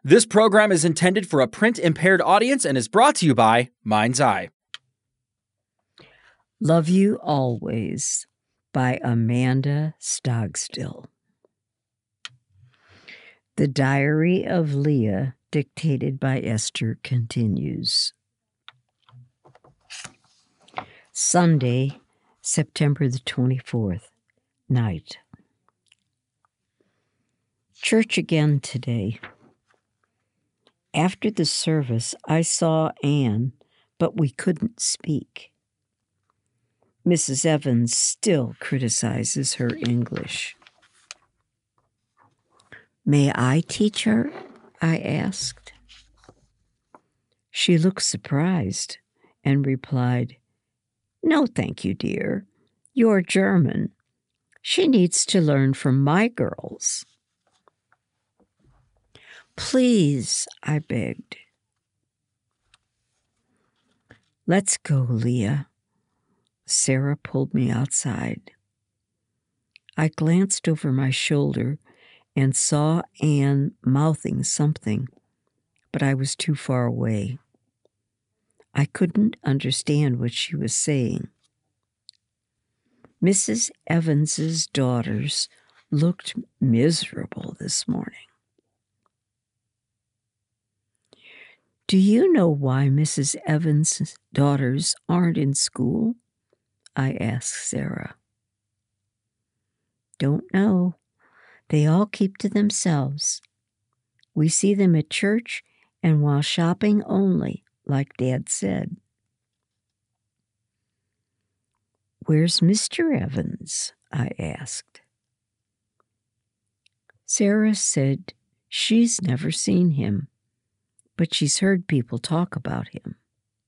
This program is intended for a print-impaired audience and is brought to you by Mind's Eye. Love You Always by Amanda Stogstill. The Diary of Leah, dictated by Esther, continues. Sunday, September the 24th, night. Church again today. After the service, I saw Anne, but we couldn't speak. Mrs. Evans still criticizes her English. May I teach her? I asked. She looked surprised and replied, No, thank you, dear. You're German. She needs to learn from my girls. Please, I begged. Let's go, Leah. Sarah pulled me outside. I glanced over my shoulder and saw Anne mouthing something, but I was too far away. I couldn't understand what she was saying. Mrs. Evans's daughters looked miserable this morning. Do you know why Mrs. Evans's daughters aren't in school? I asked Sarah. Don't know. They all keep to themselves. We see them at church and while shopping only, like Dad said. Where's Mr. Evans? I asked. Sarah said she's never seen him, but she's heard people talk about him.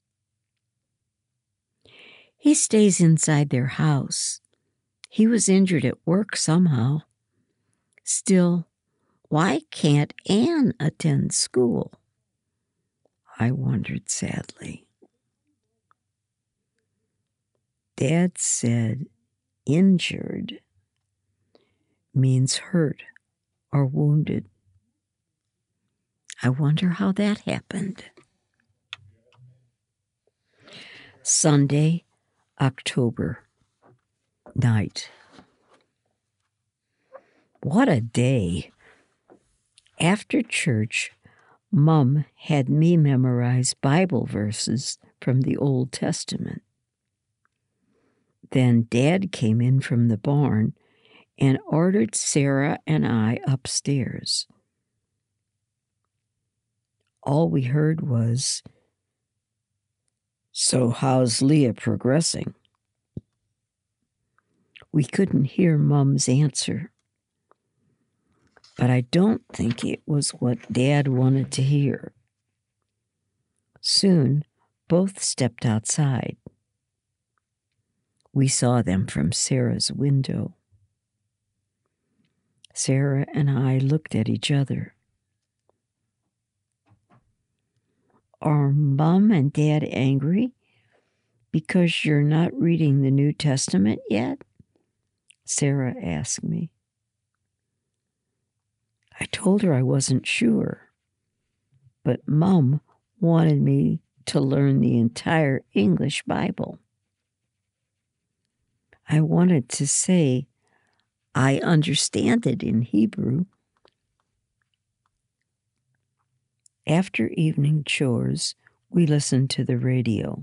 He stays inside their house. He was injured at work somehow. Still, why can't Anne attend school? I wondered sadly. Dad said injured means hurt or wounded. I wonder how that happened. Sunday, October, night. What a day. After church, Mom had me memorize Bible verses from the Old Testament. Then Dad came in from the barn and ordered Sarah and I upstairs. All we heard was, So how's Leah progressing? We couldn't hear Mom's answer, but I don't think it was what Dad wanted to hear. Soon, both stepped outside. We saw them from Sarah's window. Sarah and I looked at each other. Are Mom and Dad angry because you're not reading the New Testament yet? Sarah asked me. I told her I wasn't sure, but Mom wanted me to learn the entire English Bible. I wanted to say, I understand it in Hebrew. After evening chores, we listened to the radio.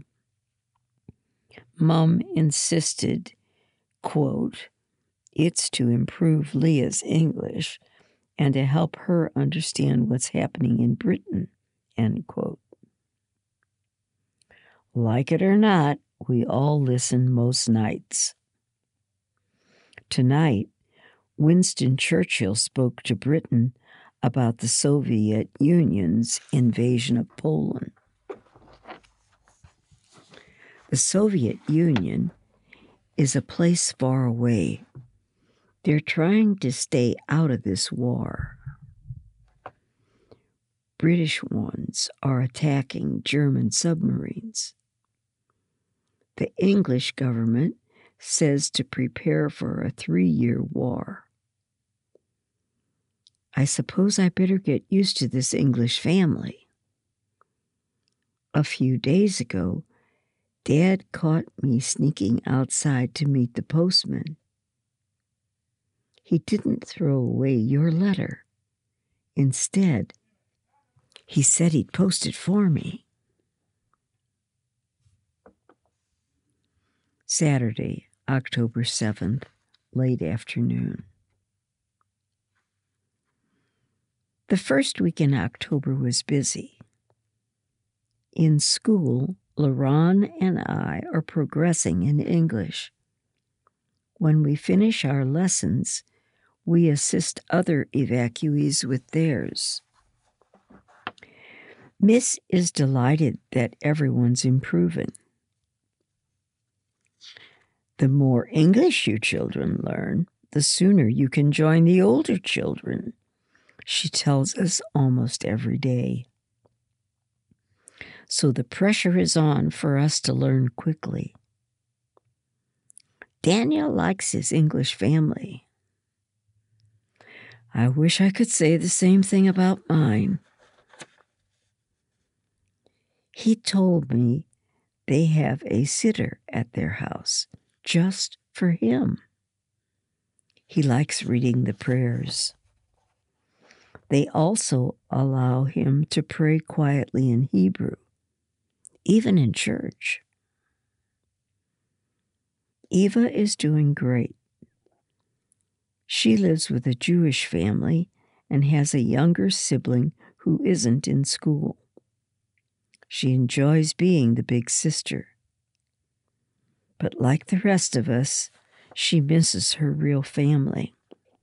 Mom insisted, quote, it's to improve Leah's English and to help her understand what's happening in Britain, end quote. Like it or not, we all listen most nights. Tonight, Winston Churchill spoke to Britain about the Soviet Union's invasion of Poland. The Soviet Union is a place far away. They're trying to stay out of this war. British ones are attacking German submarines. The English government says to prepare for a 3-year war. I suppose I better get used to this English family. A few days ago, Dad caught me sneaking outside to meet the postman. He didn't throw away your letter. Instead, he said he'd post it for me. Saturday, October 7th, late afternoon. The first week in October was busy. In school, LaRon and I are progressing in English. When we finish our lessons, we assist other evacuees with theirs. Miss is delighted that everyone's improving. The more English you children learn, the sooner you can join the older children, she tells us almost every day. So the pressure is on for us to learn quickly. Daniel likes his English family. I wish I could say the same thing about mine. He told me they have a sitter at their house just for him. He likes reading the prayers. They also allow him to pray quietly in Hebrew, even in church. Eva is doing great. She lives with a Jewish family and has a younger sibling who isn't in school. She enjoys being the big sister. But like the rest of us, she misses her real family.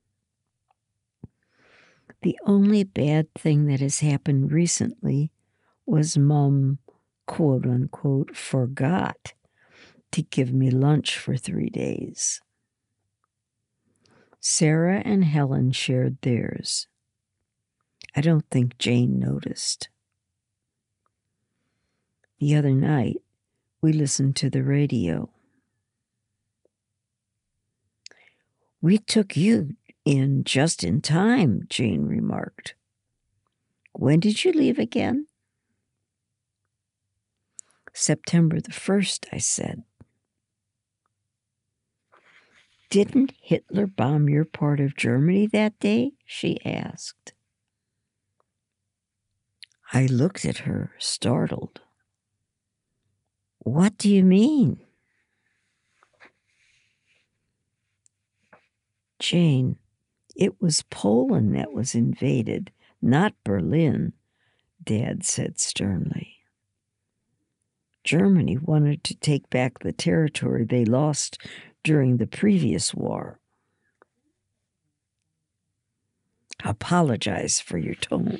The only bad thing that has happened recently was Mom, quote unquote, forgot to give me lunch for 3 days. Sarah and Helen shared theirs. I don't think Jane noticed. The other night, we listened to the radio. We took you in just in time, Jane remarked. When did you leave again? September the 1st, I said. Didn't Hitler bomb your part of Germany that day? She asked. I looked at her, startled. What do you mean? Jane, it was Poland that was invaded, not Berlin, Dad said sternly. Germany wanted to take back the territory they lost during the previous war. Apologize for your tone.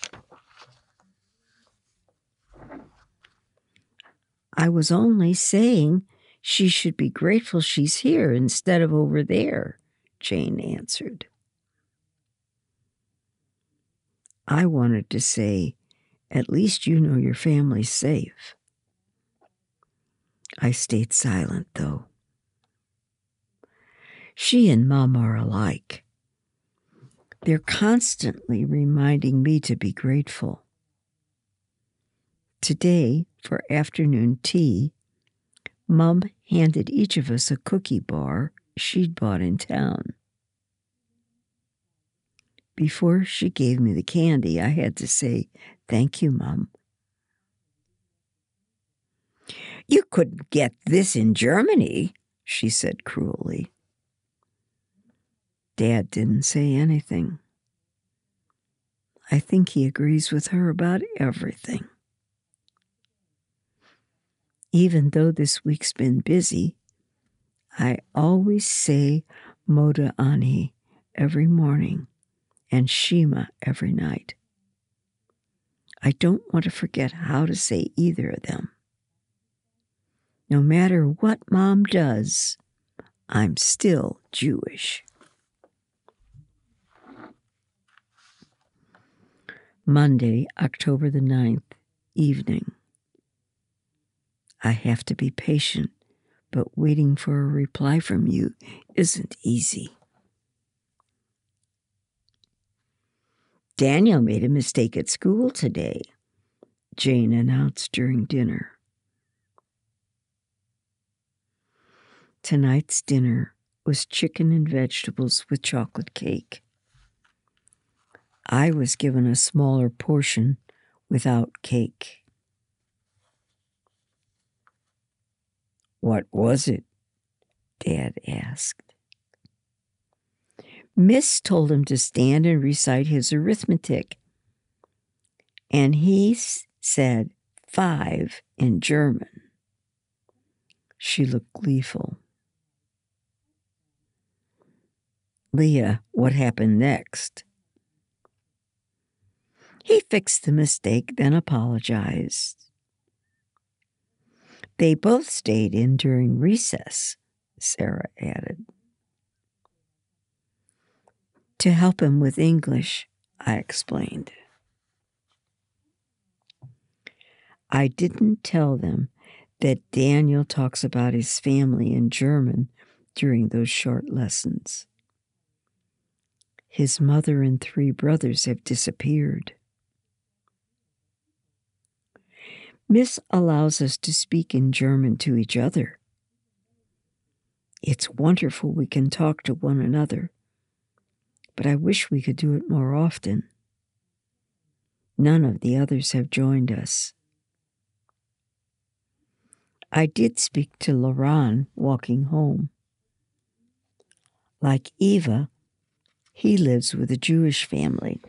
I was only saying she should be grateful she's here instead of over there, Jane answered. I wanted to say, at least you know your family's safe. I stayed silent, though. She and Mom are alike. They're constantly reminding me to be grateful. Today, for afternoon tea, Mom handed each of us a cookie bar she'd bought in town. Before she gave me the candy, I had to say, "Thank you, Mom." You couldn't get this in Germany, she said cruelly. Dad didn't say anything. I think he agrees with her about everything. Even though this week's been busy, I always say Moda Ani every morning and Shema every night. I don't want to forget how to say either of them. No matter what Mom does, I'm still Jewish. Monday, October the 9th, evening. I have to be patient, but waiting for a reply from you isn't easy. Daniel made a mistake at school today, Jane announced during dinner. Tonight's dinner was chicken and vegetables with chocolate cake. I was given a smaller portion without cake. What was it? Dad asked. Miss told him to stand and recite his arithmetic, and he said 5 in German. She looked gleeful. Leah, what happened next? He fixed the mistake, then apologized. They both stayed in during recess, Sarah added. To help him with English, I explained. I didn't tell them that Daniel talks about his family in German during those short lessons. His mother and 3 brothers have disappeared. Miss allows us to speak in German to each other. It's wonderful we can talk to one another, but I wish we could do it more often. None of the others have joined us. I did speak to Laurent walking home. Like Eva, he lives with a Jewish family.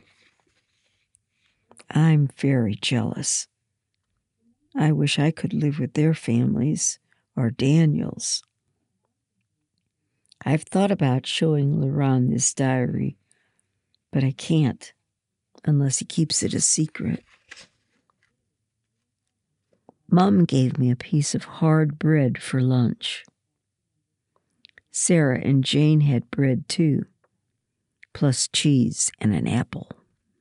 I'm very jealous. I wish I could live with their families or Daniel's. I've thought about showing Laurent this diary, but I can't unless he keeps it a secret. Mom gave me a piece of hard bread for lunch. Sarah and Jane had bread too, plus cheese and an apple.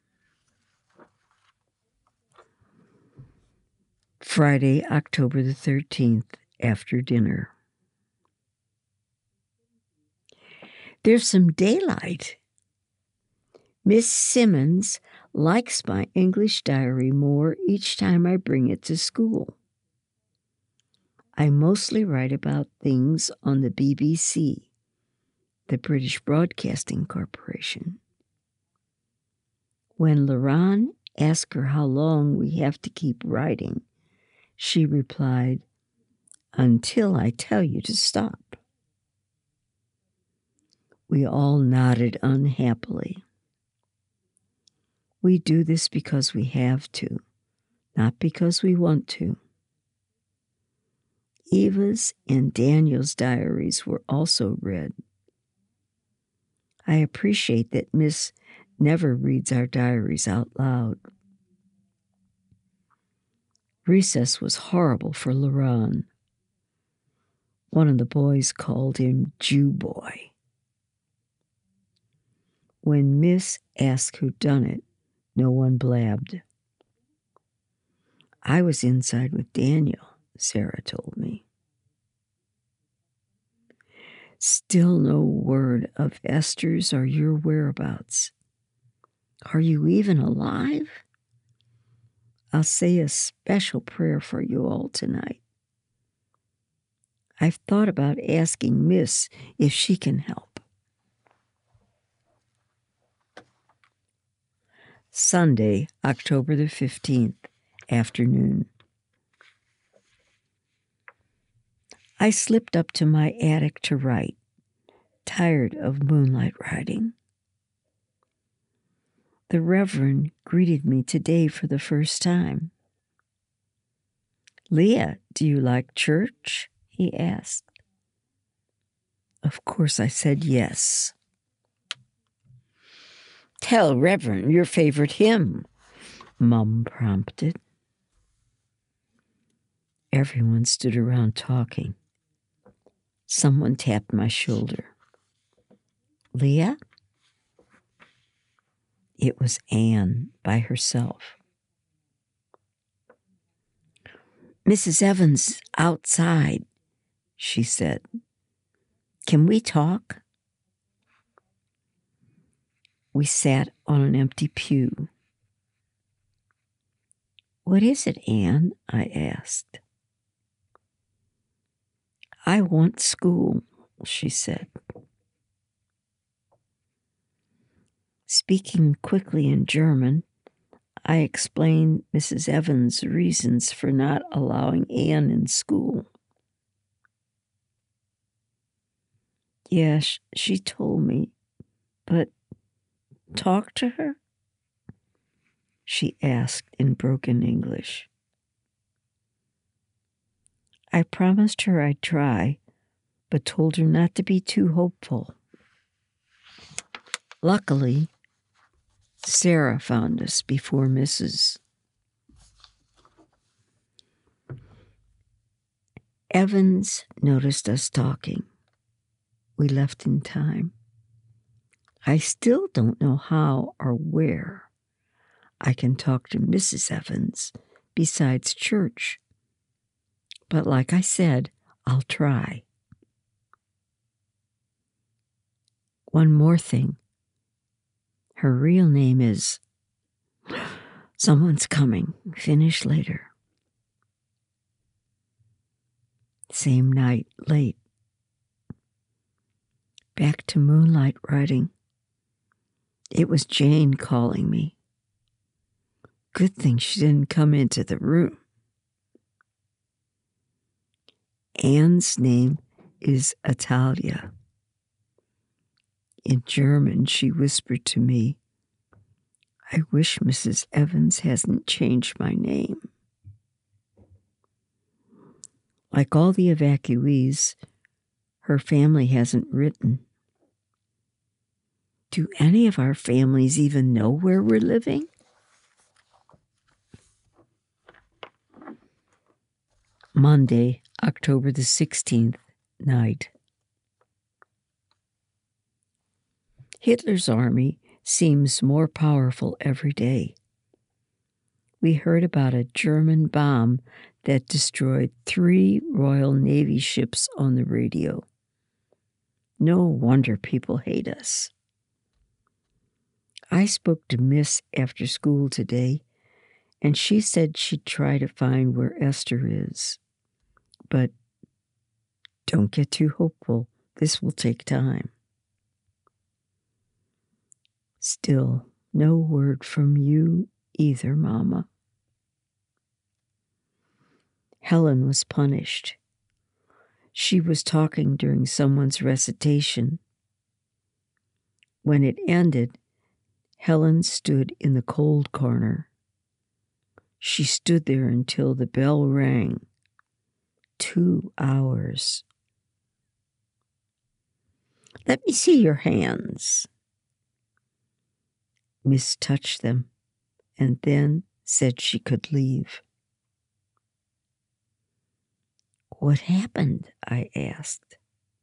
Friday, October the 13th, after dinner. There's some daylight. Miss Simmons likes my English diary more each time I bring it to school. I mostly write about things on the BBC, the British Broadcasting Corporation. When Laurent asked her how long we have to keep writing, she replied, "Until I tell you to stop." We all nodded unhappily. We do this because we have to, not because we want to. Eva's and Daniel's diaries were also read. I appreciate that Miss never reads our diaries out loud. Recess was horrible for Laurent. One of the boys called him Jew Boy. When Miss asked who'd done it, no one blabbed. I was inside with Daniel, Sarah told me. Still no word of Esther's or your whereabouts. Are you even alive? I'll say a special prayer for you all tonight. I've thought about asking Miss if she can help. Sunday, October the 15th, afternoon. I slipped up to my attic to write, tired of moonlight riding. The Reverend greeted me today for the first time. "Leah, do you like church?" he asked. Of course I said yes. "Tell Reverend your favorite hymn," Mom prompted. Everyone stood around talking. Someone tapped my shoulder. "Leah?" It was Anne by herself. "Mrs. Evans outside," she said. "Can we talk?" We sat on an empty pew. "What is it, Anne?" I asked. "I want school," she said. Speaking quickly in German, I explained Mrs. Evans' reasons for not allowing Anne in school. "Yes, she told me, but talk to her?" she asked in broken English. I promised her I'd try, but told her not to be too hopeful. Luckily, Sarah found us before Mrs. Evans noticed us talking. We left in time. I still don't know how or where I can talk to Mrs. Evans besides church. But like I said, I'll try. One more thing. Her real name is... Someone's coming. Finish later. Same night, late. Back to moonlight writing. It was Jane calling me. Good thing she didn't come into the room. Anne's name is Atalia. In German, she whispered to me, "I wish Mrs. Evans hasn't changed my name." Like all the evacuees, her family hasn't written. Do any of our families even know where we're living? Monday, October the 16th, night. Hitler's army seems more powerful every day. We heard about a German bomb that destroyed 3 Royal Navy ships on the radio. No wonder people hate us. I spoke to Miss after school today, and she said she'd try to find where Esther is. But don't get too hopeful. This will take time. Still, no word from you either, Mama. Helen was punished. She was talking during someone's recitation. When it ended, Helen stood in the cold corner. She stood there until the bell rang. 2 hours. "Let me see your hands." Miss touched them and then said she could leave. "What happened?" I asked.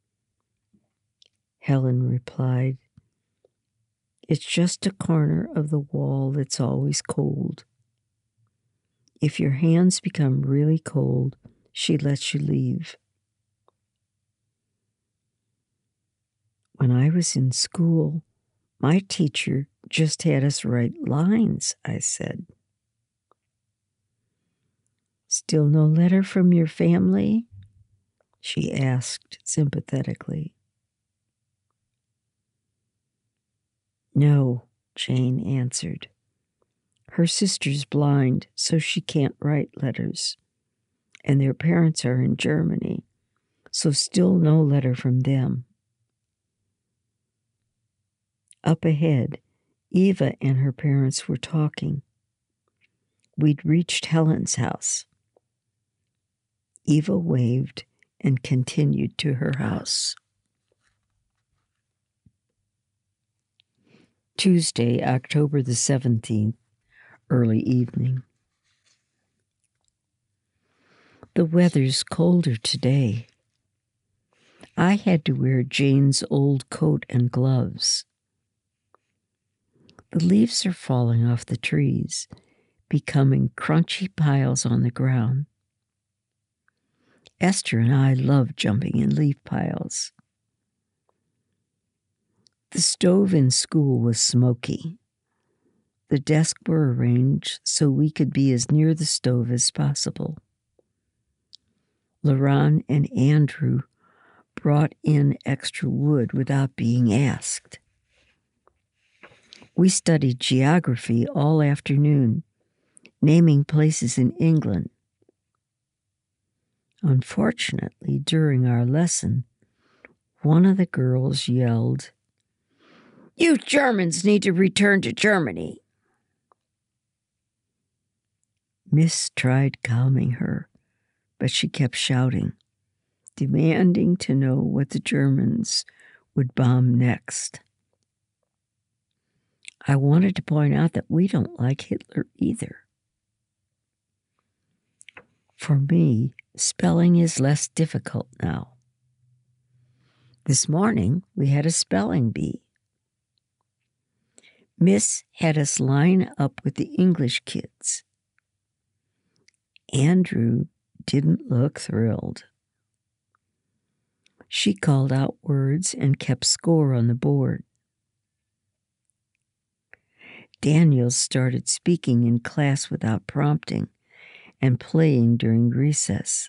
Helen replied, "It's just a corner of the wall that's always cold. If your hands become really cold, she lets you leave." When I was in school, my teacher just had us write lines, I said. "Still no letter from your family?" she asked sympathetically. "No," Jane answered. "Her sister's blind, so she can't write letters. And their parents are in Germany, so still no letter from them." Up ahead, Eva and her parents were talking. We'd reached Helen's house. Eva waved and continued to her house. Tuesday, October the 17th, early evening. The weather's colder today. I had to wear Jane's old coat and gloves. The leaves are falling off the trees, becoming crunchy piles on the ground. Esther and I love jumping in leaf piles. The stove in school was smoky. the desks were arranged so we could be as near the stove as possible. LaRon and Andrew brought in extra wood without being asked. We studied geography all afternoon, naming places in England. Unfortunately, during our lesson, one of the girls yelled, "You Germans need to return to Germany." Miss tried calming her, but she kept shouting, demanding to know what the Germans would bomb next. I wanted to point out that we don't like Hitler either. For me, spelling is less difficult now. This morning, we had a spelling bee. Miss had us line up with the English kids. Andrew didn't look thrilled. She called out words and kept score on the board. Daniel started speaking in class without prompting and playing during recess.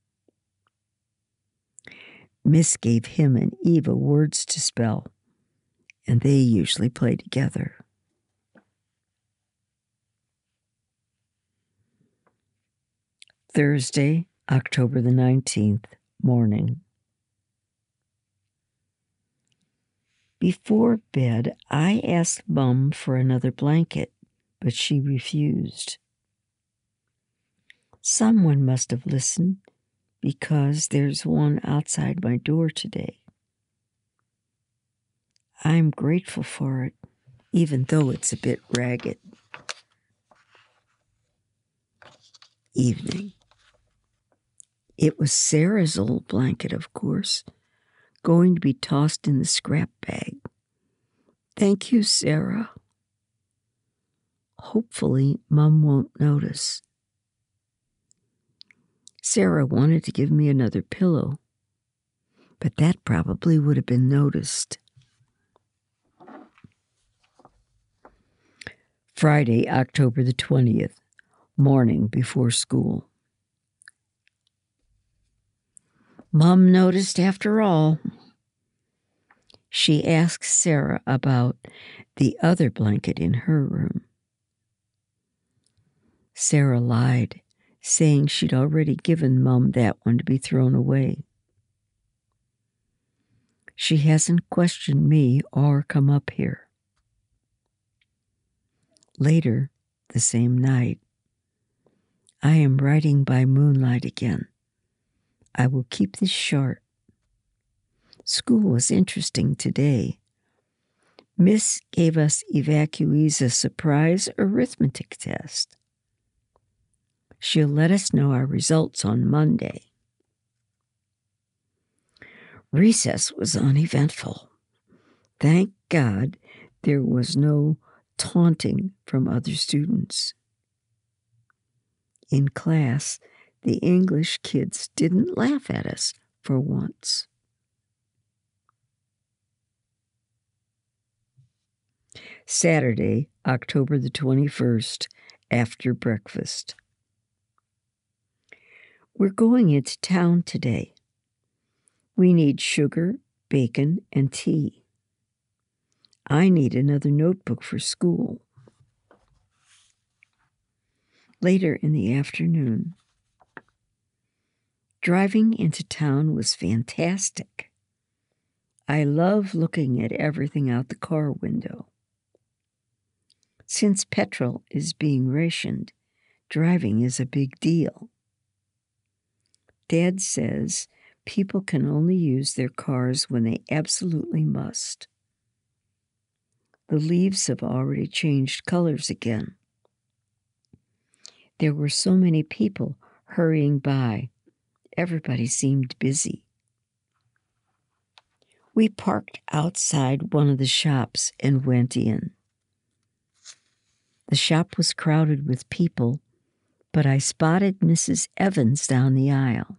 Miss gave him and Eva words to spell, and they usually play together. Thursday, October the 19th, morning. Before bed, I asked Mum for another blanket, but she refused. Someone must have listened, because there's one outside my door today. I'm grateful for it, even though it's a bit ragged. Evening. It was Sarah's old blanket, of course, going to be tossed in the scrap bag. Thank you, Sarah. Hopefully, Mum won't notice. Sarah wanted to give me another pillow, but that probably would have been noticed. Friday, October the 20th, morning before school. Mum noticed after all. She asked Sarah about the other blanket in her room. Sarah lied, saying she'd already given Mum that one to be thrown away. She hasn't questioned me or come up here. Later, the same night, I am writing by moonlight again. I will keep this short. School was interesting today. Miss gave us evacuees a surprise arithmetic test. She'll let us know our results on Monday. Recess was uneventful. Thank God there was no taunting from other students. In class, the English kids didn't laugh at us for once. Saturday, October the 21st, after breakfast. We're going into town today. We need sugar, bacon, and tea. I need another notebook for school. Later in the afternoon, driving into town was fantastic. I love looking at everything out the car window. Since petrol is being rationed, driving is a big deal. Dad says people can only use their cars when they absolutely must. The leaves have already changed colors again. There were so many people hurrying by. Everybody seemed busy. We parked outside one of the shops and went in. The shop was crowded with people, but I spotted Mrs. Evans down the aisle.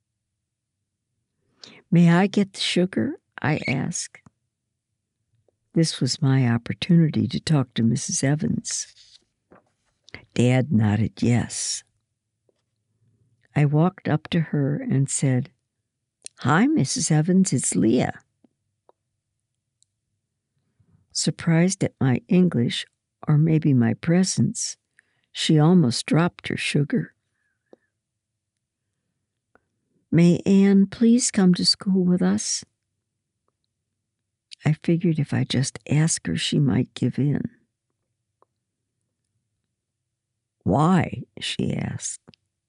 "May I get the sugar?" I asked. This was my opportunity to talk to Mrs. Evans. Dad nodded yes. I walked up to her and said, "Hi, Mrs. Evans, it's Leah." Surprised at my English, or maybe my presence, she almost dropped her sugar. "May Anne please come to school with us?" I figured if I just asked her, she might give in. "Why?" she asked.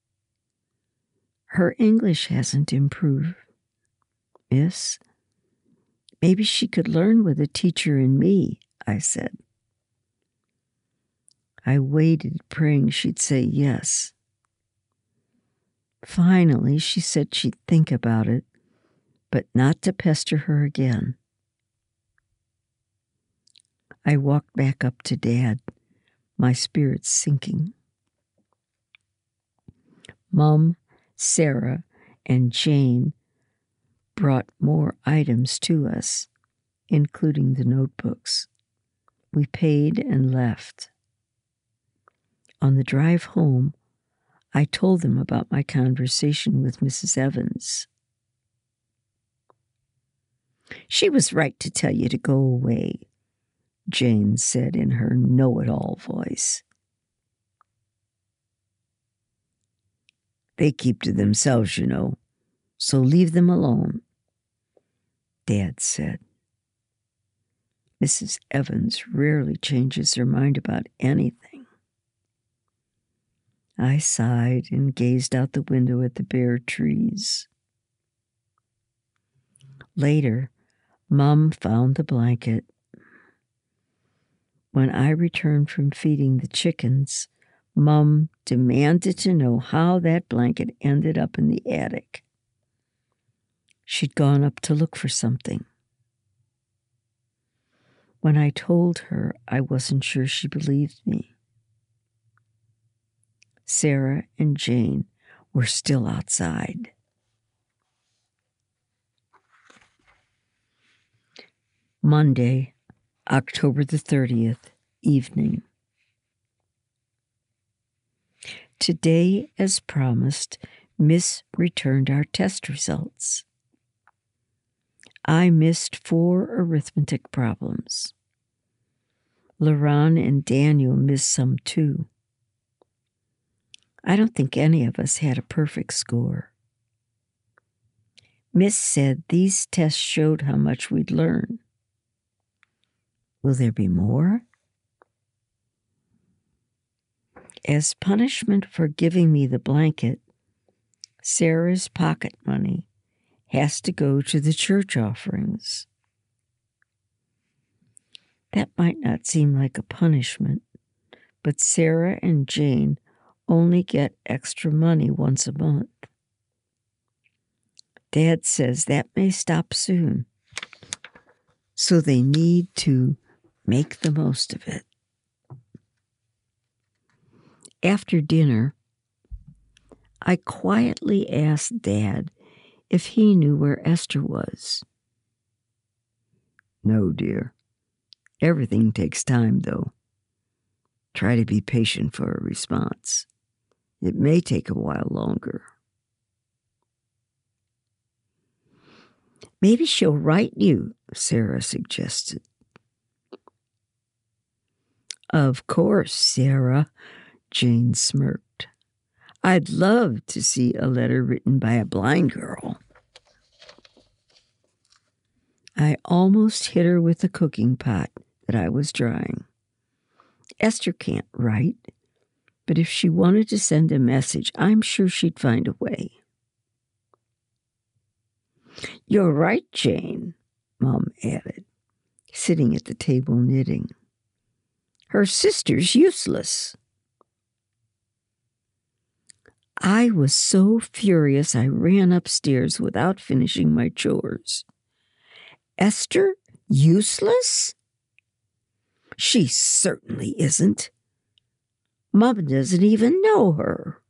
"Her English hasn't improved, miss. Maybe she could learn with a teacher and me," I said. I waited, praying she'd say yes. Finally, she said she'd think about it, but not to pester her again. I walked back up to Dad, my spirits sinking. Mom, Sarah, and Jane brought more items to us, including the notebooks. We paid and left. On the drive home, I told them about my conversation with Mrs. Evans. "She was right to tell you to go away," Jane said in her know-it-all voice. "They keep to themselves, you know, so leave them alone," Dad said. Mrs. Evans rarely changes her mind about anything. I sighed and gazed out the window at the bare trees. Later, Mom found the blanket. When I returned from feeding the chickens, Mom demanded to know how that blanket ended up in the attic. She'd gone up to look for something. When I told her, I wasn't sure she believed me. Sarah and Jane were still outside. Monday, October the 30th, evening. Today, as promised, Miss returned our test results. I missed 4 arithmetic problems. LaRon and Daniel missed some too. I don't think any of us had a perfect score. Miss said these tests showed how much we'd learn. Will there be more? As punishment for giving me the blanket, Sarah's pocket money has to go to the church offerings. That might not seem like a punishment, but Sarah and Jane only get extra money once a month. Dad says that may stop soon, so they need to make the most of it. After dinner, I quietly asked Dad if he knew where Esther was. "No, dear. Everything takes time, though. Try to be patient for a response. It may take a while longer." "Maybe she'll write you," Sarah suggested. "Of course, Sarah," Jane smirked. "I'd love to see a letter written by a blind girl." I almost hit her with the cooking pot that I was drying. Esther can't write, but if she wanted to send a message, I'm sure she'd find a way. "You're right, Jane," Mom added, sitting at the table knitting. "Her sister's useless." I was so furious I ran upstairs without finishing my chores. "Esther useless? She certainly isn't. Mom doesn't even know her."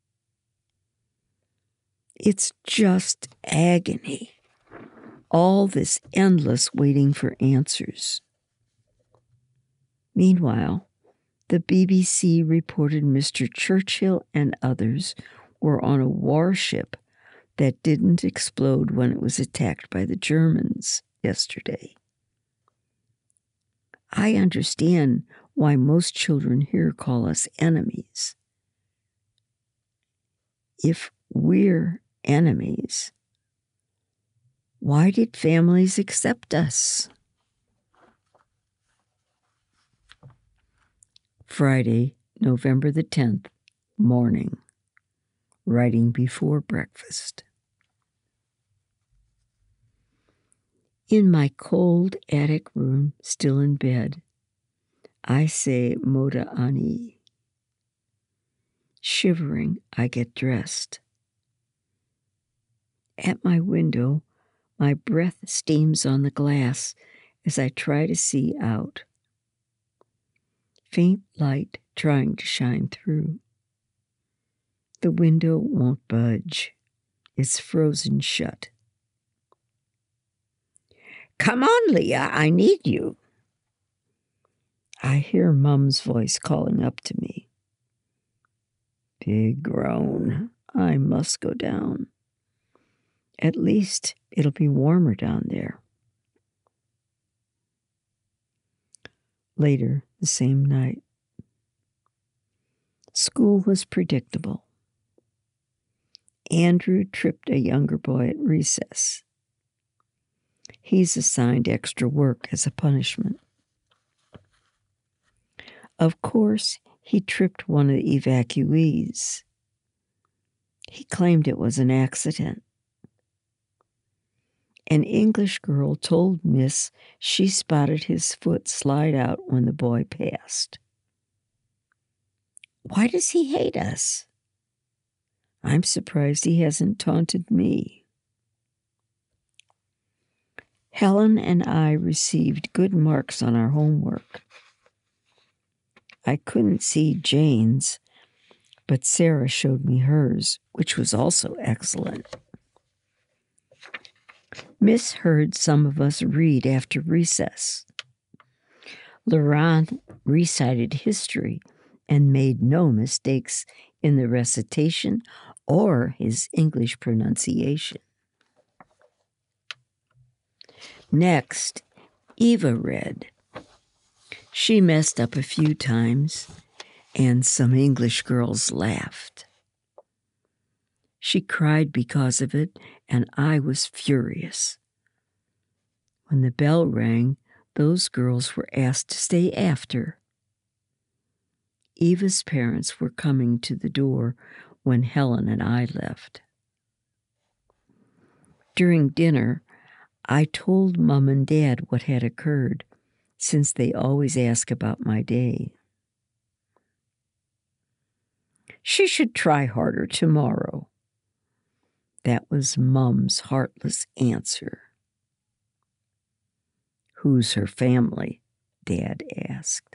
It's just agony. All this endless waiting for answers. Meanwhile, the BBC reported Mr. Churchill and others were on a warship that didn't explode when it was attacked by the Germans yesterday. I understand why most children here call us enemies. If we're enemies, why did families accept us? Friday, November the 10th, morning. Writing before breakfast. In my cold attic room, still in bed, I say Moda Ani. Shivering, I get dressed. At my window, my breath steams on the glass as I try to see out. Faint light trying to shine through. The window won't budge. It's frozen shut. Come on, Leah, I need you. I hear Mum's voice calling up to me. Big groan. I must go down. At least it'll be warmer down there. Later the same night. School was predictable. Andrew tripped a younger boy at recess. He's assigned extra work as a punishment. Of course, he tripped one of the evacuees. He claimed it was an accident. An English girl told Miss she spotted his foot slide out when the boy passed. Why does he hate us? I'm surprised he hasn't taunted me. Helen and I received good marks on our homework. I couldn't see Jane's, but Sarah showed me hers, which was also excellent. Miss heard some of us read after recess. Laurent recited history and made no mistakes in the recitation or his English pronunciation. Next, Eva read. She messed up a few times, and some English girls laughed. She cried because of it, and I was furious. When the bell rang, those girls were asked to stay after. Eva's parents were coming to the door when Helen and I left. During dinner, I told Mum and Dad what had occurred, since they always ask about my day. She should try harder tomorrow. That was Mum's heartless answer. Who's her family? Dad asked.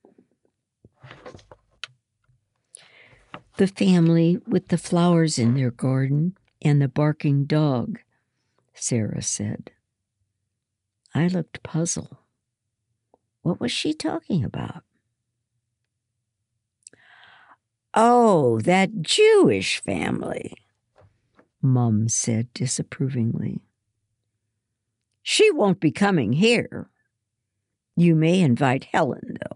The family with the flowers in their garden and the barking dog, Sarah said. I looked puzzled. What was she talking about? Oh, that Jewish family, Mum said disapprovingly. She won't be coming here. You may invite Helen, though.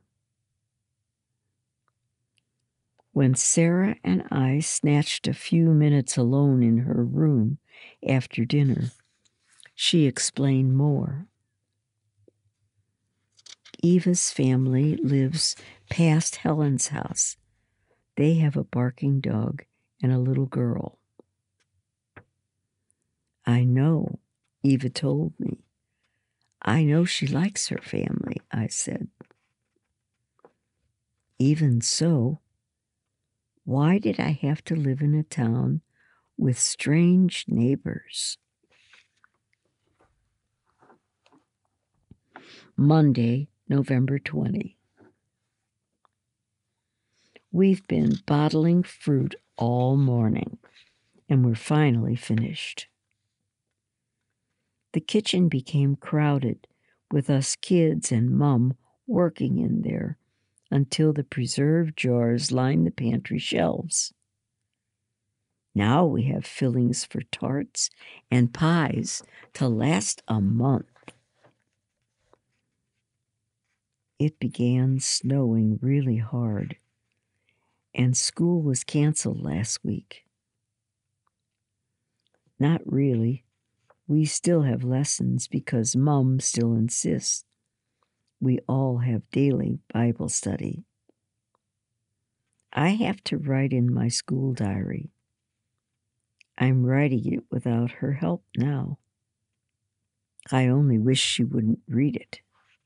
When Sarah and I snatched a few minutes alone in her room after dinner, she explained more. Eva's family lives past Helen's house. They have a barking dog and a little girl. I know, Eva told me. I know she likes her family, I said. Even so, why did I have to live in a town with strange neighbors? Monday, November 20. We've been bottling fruit all morning, and we're finally finished. The kitchen became crowded with us kids and Mum working in there until the preserve jars lined the pantry shelves. Now we have fillings for tarts and pies to last a month. It began snowing really hard, and school was canceled last week. Not really. We still have lessons because Mom still insists we all have daily Bible study. I have to write in my school diary. I'm writing it without her help now. I only wish she wouldn't read it.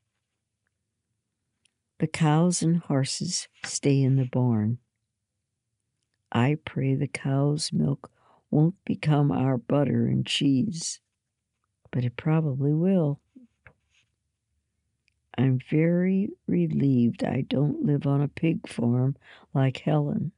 The cows and horses stay in the barn. I pray the cow's milk won't become our butter and cheese, but it probably will. I'm very relieved I don't live on a pig farm like Helen.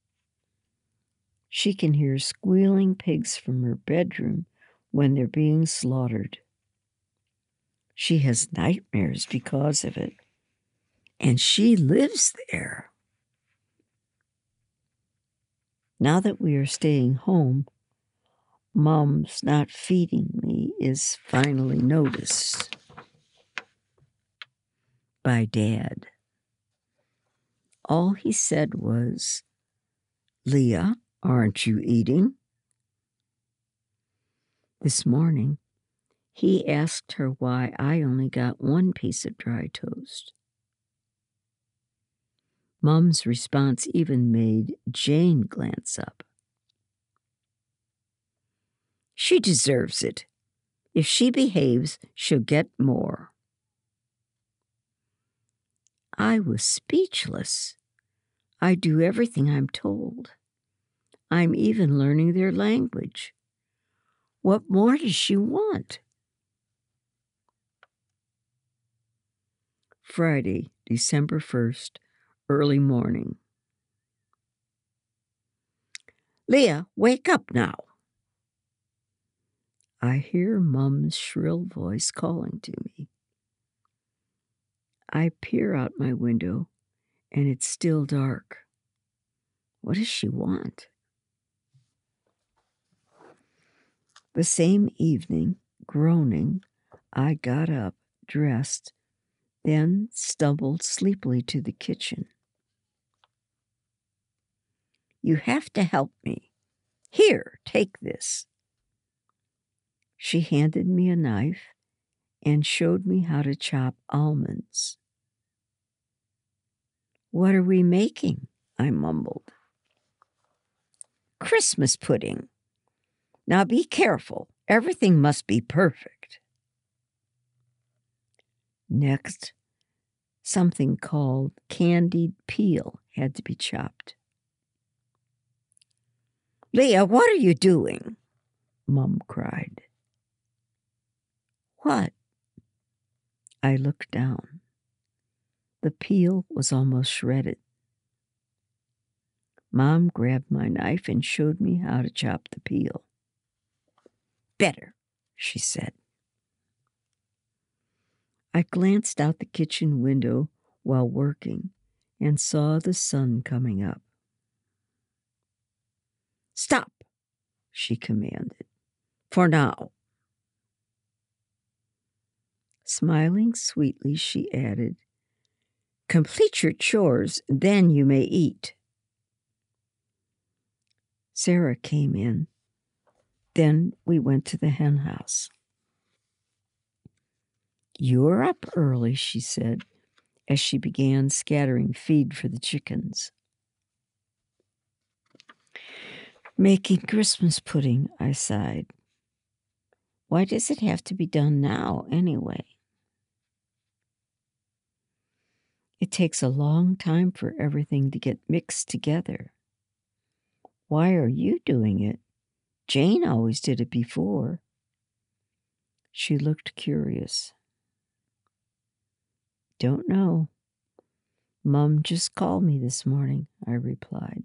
She can hear squealing pigs from her bedroom when they're being slaughtered. She has nightmares because of it, and she lives there. Now that we are staying home, Mom's not feeding me is finally noticed by Dad. All he said was, "Leah, aren't you eating?" This morning, he asked her why I only got one piece of dry toast. Mom's response even made Jane glance up. She deserves it. If she behaves, she'll get more. I was speechless. I do everything I'm told. I'm even learning their language. What more does she want? Friday, December 1st, early morning. Leah, wake up now. I hear Mom's shrill voice calling to me. I peer out my window, and it's still dark. What does she want? The same evening, groaning, I got up, dressed, then stumbled sleepily to the kitchen. You have to help me. Here, take this. She handed me a knife and showed me how to chop almonds. What are we making? I mumbled. Christmas pudding. Now be careful. Everything must be perfect. Next, something called candied peel had to be chopped. Leah, what are you doing? Mom cried. What? I looked down. The peel was almost shredded. Mom grabbed my knife and showed me how to chop the peel. Better, she said. I glanced out the kitchen window while working and saw the sun coming up. Stop, she commanded. For now. Smiling sweetly, she added, complete your chores, then you may eat. Sarah came in. Then we went to the hen house. You're up early, she said, as she began scattering feed for the chickens. Making Christmas pudding, I sighed. Why does it have to be done now, anyway? It takes a long time for everything to get mixed together. Why are you doing it? Jane always did it before. She looked curious. Don't know. Mom just called me this morning, I replied.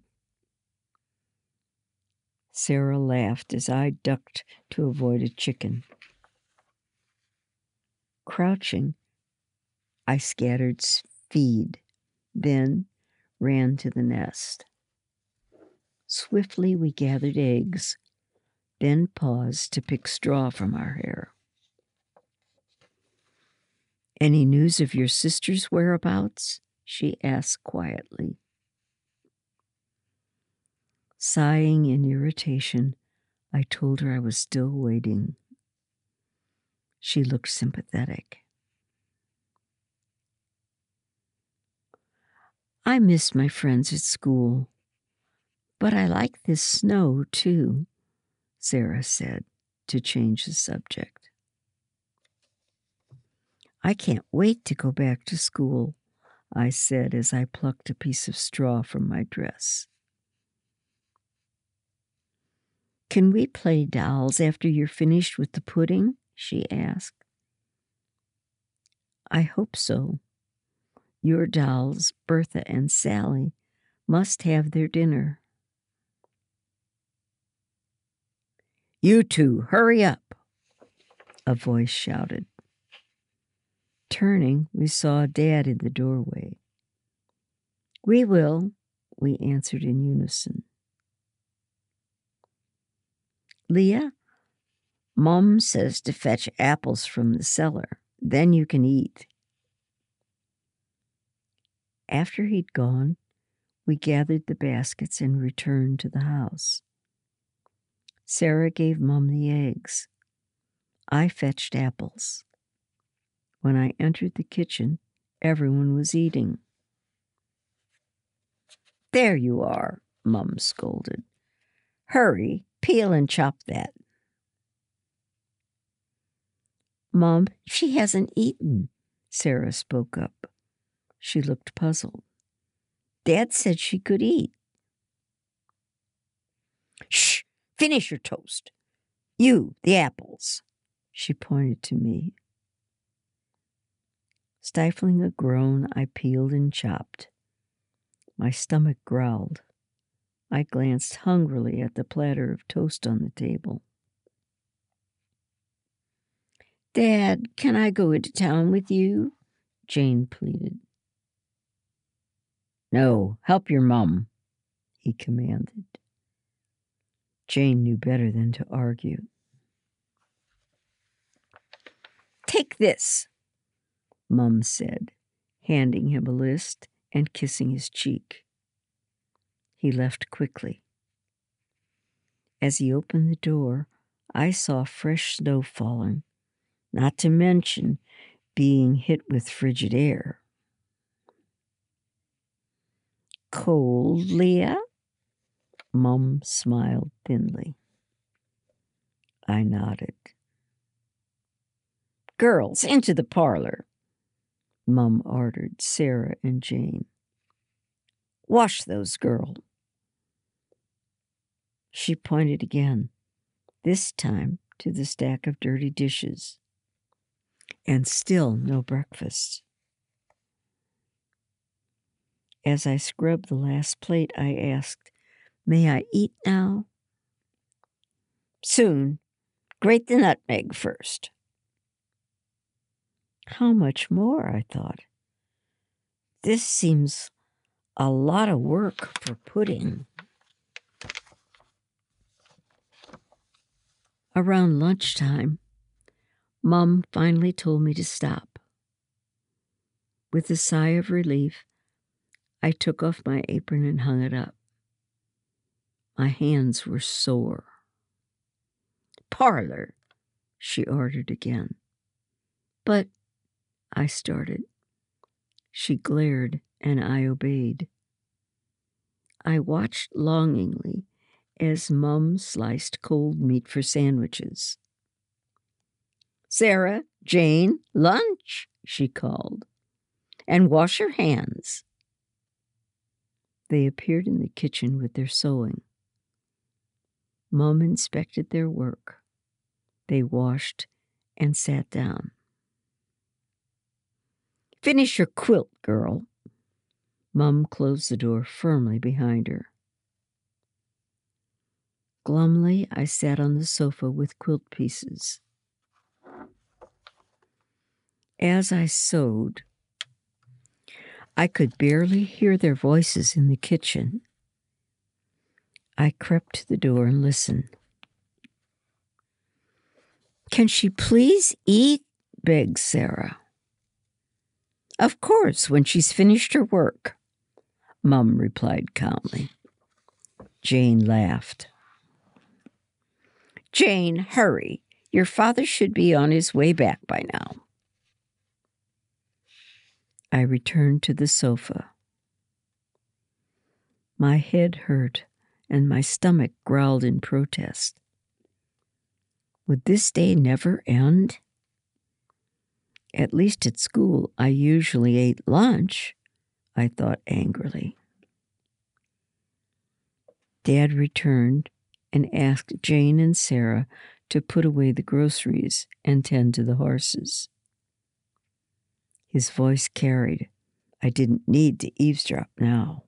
Sarah laughed as I ducked to avoid a chicken. Crouching, I scattered feed, then ran to the nest. Swiftly we gathered eggs, then paused to pick straw from our hair. "Any news of your sister's whereabouts?" she asked quietly. Sighing in irritation, I told her I was still waiting. She looked sympathetic. "I miss my friends at school, but I like this snow too," Sarah said, to change the subject. "I can't wait to go back to school," I said as I plucked a piece of straw from my dress. "Can we play dolls after you're finished with the pudding?" she asked. "I hope so. Your dolls, Bertha and Sally, must have their dinner." "You two, hurry up," a voice shouted. Turning, we saw Dad in the doorway. "We will," we answered in unison. "Leah, Mom says to fetch apples from the cellar. Then you can eat." After he'd gone, we gathered the baskets and returned to the house. Sarah gave Mom the eggs. I fetched apples. When I entered the kitchen, everyone was eating. "There you are," Mom scolded. "Hurry, peel and chop that." "Mom, she hasn't eaten," Sarah spoke up. She looked puzzled. "Dad said she could eat." "Shh! Finish your toast. You, the apples." She pointed to me. Stifling a groan, I peeled and chopped. My stomach growled. I glanced hungrily at the platter of toast on the table. "Dad, can I go into town with you?" Jane pleaded. "No, help your mom," he commanded. Jane knew better than to argue. "Take this," Mom said, handing him a list and kissing his cheek. He left quickly. As he opened the door, I saw fresh snow falling, not to mention being hit with frigid air. "Cold, Leah?" Mom smiled thinly. I nodded. "Girls, into the parlor," Mom ordered Sarah and Jane. "Wash those, girl." She pointed again, this time to the stack of dirty dishes. And still no breakfast. As I scrubbed the last plate, I asked, "May I eat now?" "Soon. Grate the nutmeg first." How much more, I thought. This seems a lot of work for pudding. Around lunchtime, Mom finally told me to stop. With a sigh of relief, I took off my apron and hung it up. My hands were sore. "Parlor," she ordered again. "But," I started. She glared, and I obeyed. I watched longingly as Mum sliced cold meat for sandwiches. "Sarah, Jane, lunch," she called. "And wash your hands." They appeared in the kitchen with their sewing. Mum inspected their work. They washed and sat down. "Finish your quilt, girl." Mum closed the door firmly behind her. Glumly, I sat on the sofa with quilt pieces. As I sewed, I could barely hear their voices in the kitchen. I crept to the door and listened. "Can she please eat?" begged Sarah. "Of course, when she's finished her work," Mum replied calmly. Jane laughed. "Jane, hurry. Your father should be on his way back by now." I returned to the sofa. My head hurt and my stomach growled in protest. Would this day never end? At least at school, I usually ate lunch, I thought angrily. Dad returned and asked Jane and Sarah to put away the groceries and tend to the horses. His voice carried. I didn't need to eavesdrop now.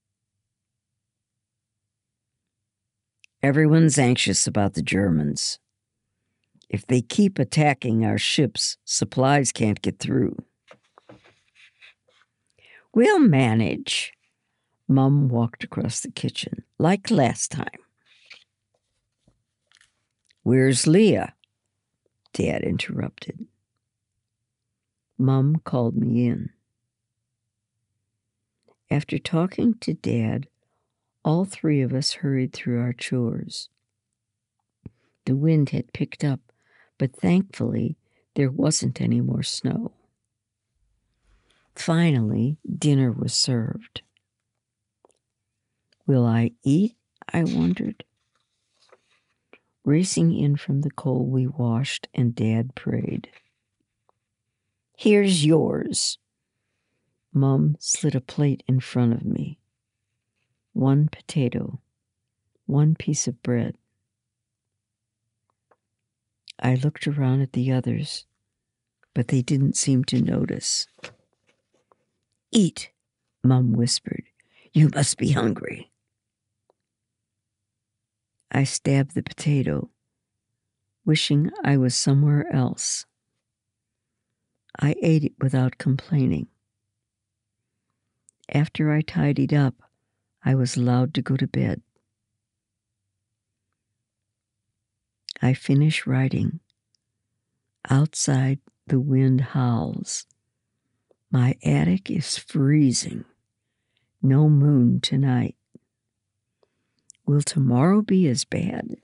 "Everyone's anxious about the Germans. If they keep attacking our ships, supplies can't get through." "We'll manage." Mum walked across the kitchen, like last time. "Where's Leah?" Dad interrupted. Mum called me in. After talking to Dad, all three of us hurried through our chores. The wind had picked up, but thankfully there wasn't any more snow. Finally, dinner was served. Will I eat? I wondered. Racing in from the coal, we washed, and Dad prayed. "Here's yours." Mum slid a plate in front of me. 1 potato, 1 piece of bread. I looked around at the others, but they didn't seem to notice. "Eat," Mum whispered. "You must be hungry." I stabbed the potato, wishing I was somewhere else. I ate it without complaining. After I tidied up, I was allowed to go to bed. I finished writing. Outside, the wind howls. My attic is freezing. No moon tonight. Will tomorrow be as bad?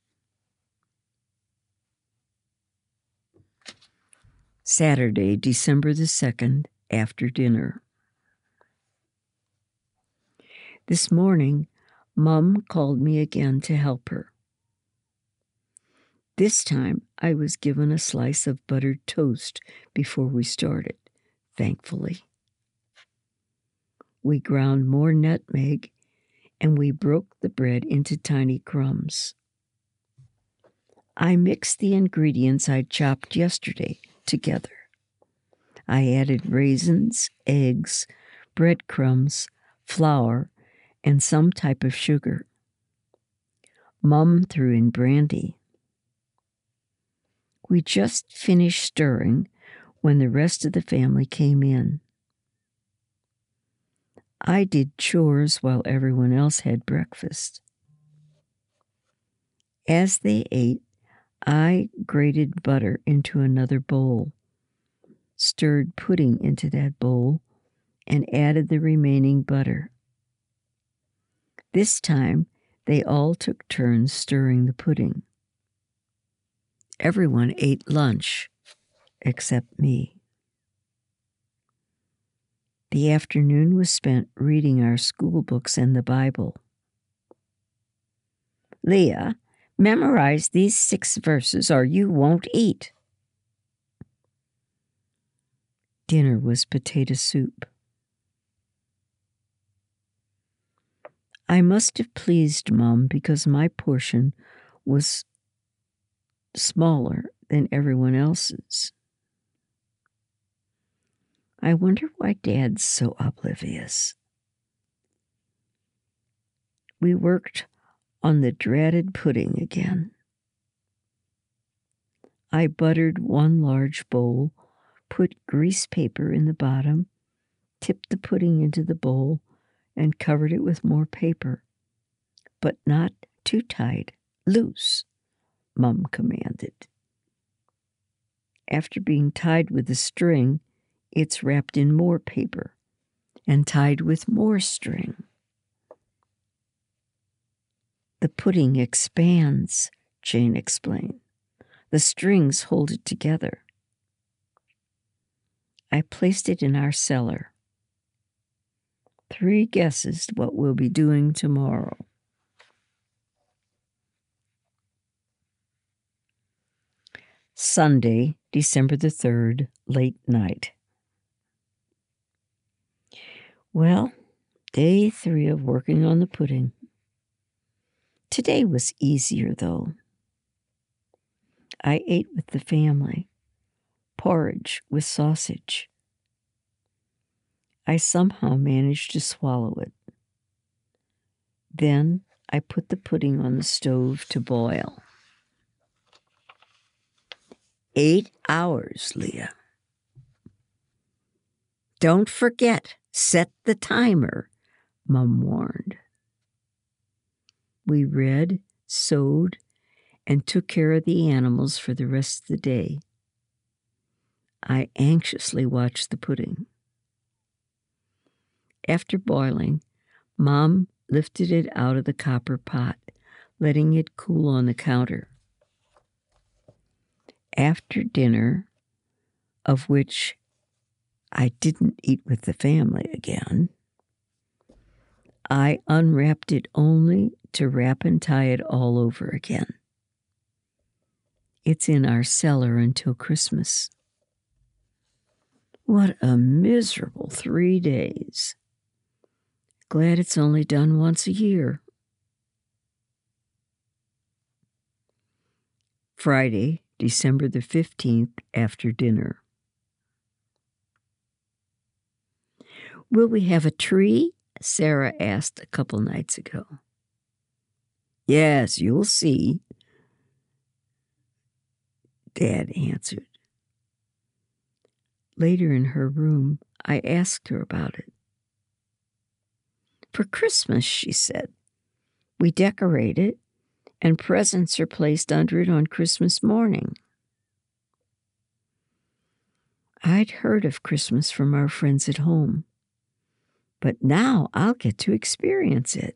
Saturday, December the 2nd, after dinner. This morning, Mum called me again to help her. This time, I was given a slice of buttered toast before we started, thankfully. We ground more nutmeg, and we broke the bread into tiny crumbs. I mixed the ingredients I'd chopped yesterday together. I added raisins, eggs, breadcrumbs, flour, and some type of sugar. Mum threw in brandy. We just finished stirring when the rest of the family came in. I did chores while everyone else had breakfast. As they ate, I grated butter into another bowl, stirred pudding into that bowl, and added the remaining butter. This time, they all took turns stirring the pudding. Everyone ate lunch, except me. The afternoon was spent reading our school books and the Bible. "Leah, memorize these 6 verses or you won't eat." Dinner was potato soup. I must have pleased Mum because my portion was smaller than everyone else's. I wonder why Dad's so oblivious. We worked on the dreaded pudding again. I buttered 1 large bowl, put grease paper in the bottom, tipped the pudding into the bowl, and covered it with more paper. But not too tight. Loose, Mum commanded. After being tied with a string, it's wrapped in more paper and tied with more string. The pudding expands, Jane explained. The strings hold it together. I placed it in our cellar. 3 guesses what we'll be doing tomorrow. Sunday, December the 3rd, late night. Well, day 3 of working on the pudding. Today was easier, though. I ate with the family, porridge with sausage. I somehow managed to swallow it. Then I put the pudding on the stove to boil. 8 hours, Leah. Don't forget, set the timer, Mum warned. We read, sewed, and took care of the animals for the rest of the day. I anxiously watched the pudding. After boiling, Mom lifted it out of the copper pot, letting it cool on the counter. After dinner, of which I didn't eat with the family again, I unwrapped it only to wrap and tie it all over again. It's in our cellar until Christmas. What a miserable 3 days. Glad it's only done once a year. Friday, December the 15th, after dinner. Will we have a tree? Sarah asked a couple nights ago. Yes, you'll see, Dad answered. Later in her room, I asked her about it. For Christmas, she said, we decorate it, and presents are placed under it on Christmas morning. I'd heard of Christmas from our friends at home, but now I'll get to experience it.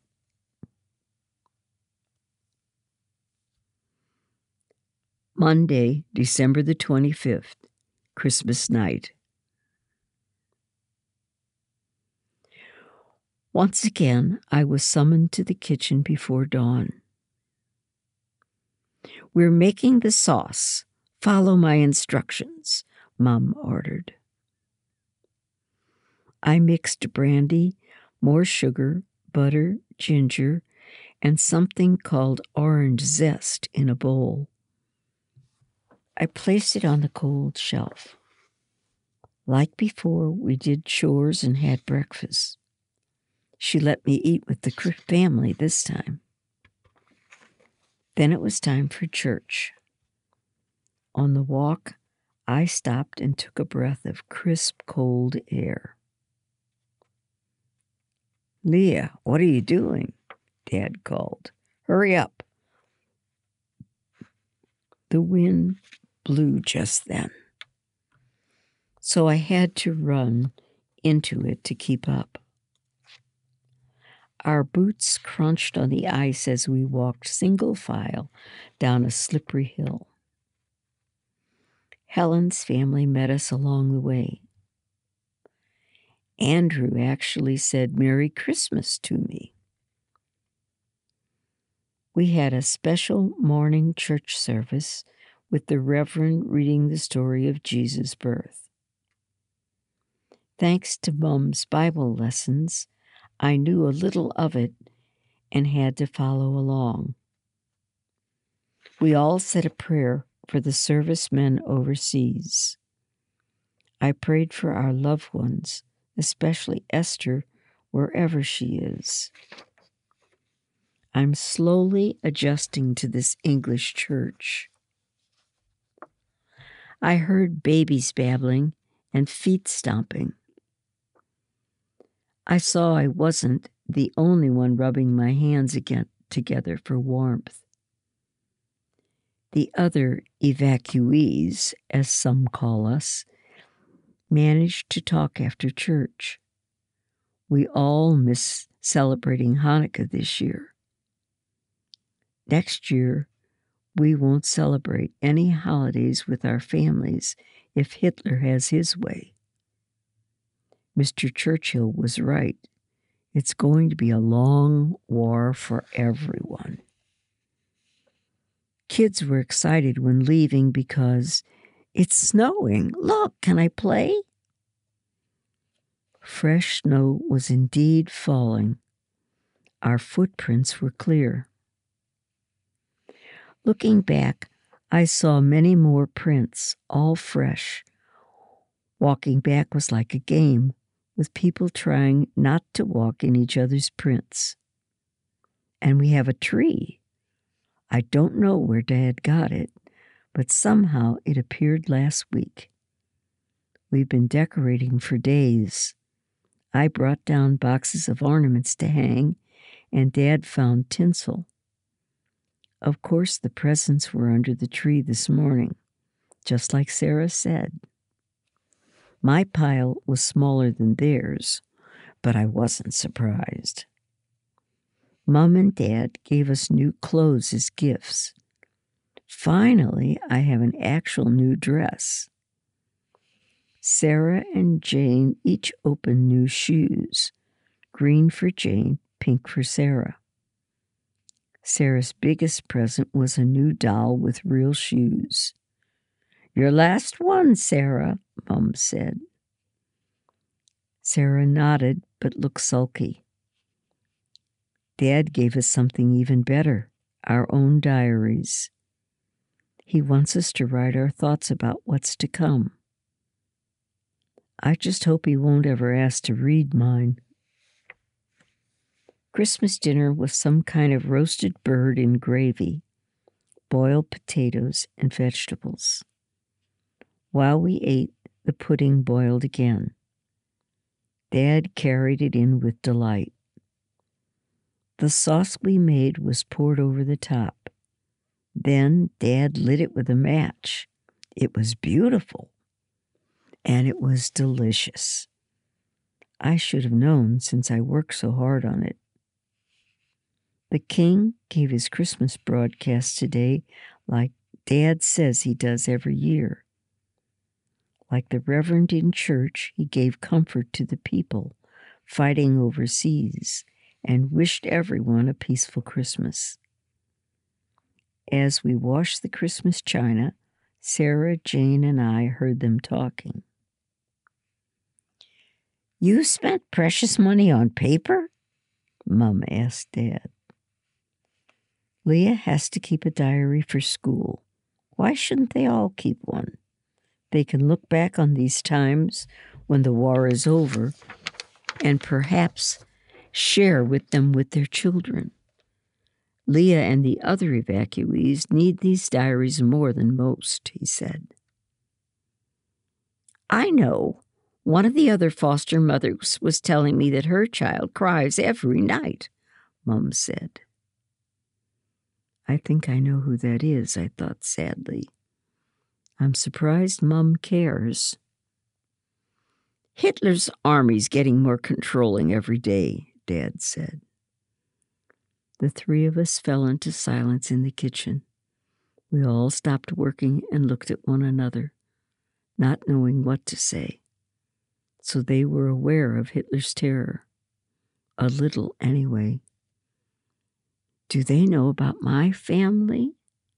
Monday, December the 25th, Christmas night. Once again, I was summoned to the kitchen before dawn. We're making the sauce. Follow my instructions, Mom ordered. I mixed brandy, more sugar, butter, ginger, and something called orange zest in a bowl. I placed it on the cold shelf. Like before, we did chores and had breakfast. She let me eat with the family this time. Then it was time for church. On the walk, I stopped and took a breath of crisp, cold air. Leah, what are you doing? Dad called. Hurry up. The wind blew just then, so I had to run into it to keep up. Our boots crunched on the ice as we walked single file down a slippery hill. Helen's family met us along the way. Andrew actually said Merry Christmas to me. We had a special morning church service with the Reverend reading the story of Jesus' birth. Thanks to Mum's Bible lessons, I knew a little of it and had to follow along. We all said a prayer for the servicemen overseas. I prayed for our loved ones, especially Esther, wherever she is. I'm slowly adjusting to this English church. I heard babies babbling and feet stomping. I saw I wasn't the only one rubbing my hands again together for warmth. The other evacuees, as some call us, managed to talk after church. We all miss celebrating Hanukkah this year. Next year, we won't celebrate any holidays with our families if Hitler has his way. Mr. Churchill was right. It's going to be a long war for everyone. Kids were excited when leaving because it's snowing. Look, can I play? Fresh snow was indeed falling. Our footprints were clear. Looking back, I saw many more prints, all fresh. Walking back was like a game, with people trying not to walk in each other's prints. And we have a tree. I don't know where Dad got it, but somehow it appeared last week. We've been decorating for days. I brought down boxes of ornaments to hang, and Dad found tinsel. Of course, the presents were under the tree this morning, just like Sarah said. My pile was smaller than theirs, but I wasn't surprised. Mom and Dad gave us new clothes as gifts. Finally, I have an actual new dress. Sarah and Jane each opened new shoes, green for Jane, pink for Sarah. Sarah's biggest present was a new doll with real shoes. "Your last one, Sarah," Mom said. Sarah nodded but looked sulky. Dad gave us something even better, our own diaries. He wants us to write our thoughts about what's to come. I just hope he won't ever ask to read mine. Christmas dinner was some kind of roasted bird in gravy, boiled potatoes, and vegetables. While we ate, the pudding boiled again. Dad carried it in with delight. The sauce we made was poured over the top. Then Dad lit it with a match. It was beautiful, and it was delicious. I should have known since I worked so hard on it. The King gave his Christmas broadcast today like Dad says he does every year. Like the Reverend in church, he gave comfort to the people fighting overseas and wished everyone a peaceful Christmas. As we washed the Christmas china, Sarah, Jane, and I heard them talking. "You spent precious money on paper?" Mom asked Dad. "Leah has to keep a diary for school. Why shouldn't they all keep one? They can look back on these times when the war is over and perhaps share with them with their children. Leah and the other evacuees need these diaries more than most," he said. "I know. One of the other foster mothers was telling me that her child cries every night," Mom said. I think I know who that is, I thought sadly. I'm surprised Mom cares. "Hitler's army's getting more controlling every day," Dad said. The three of us fell into silence in the kitchen. We all stopped working and looked at one another, not knowing what to say. So they were aware of Hitler's terror. A little, anyway. Do they know about my family?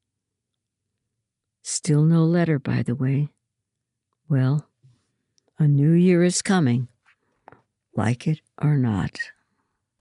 Still no letter, by the way. Well, a new year is coming, like it or not.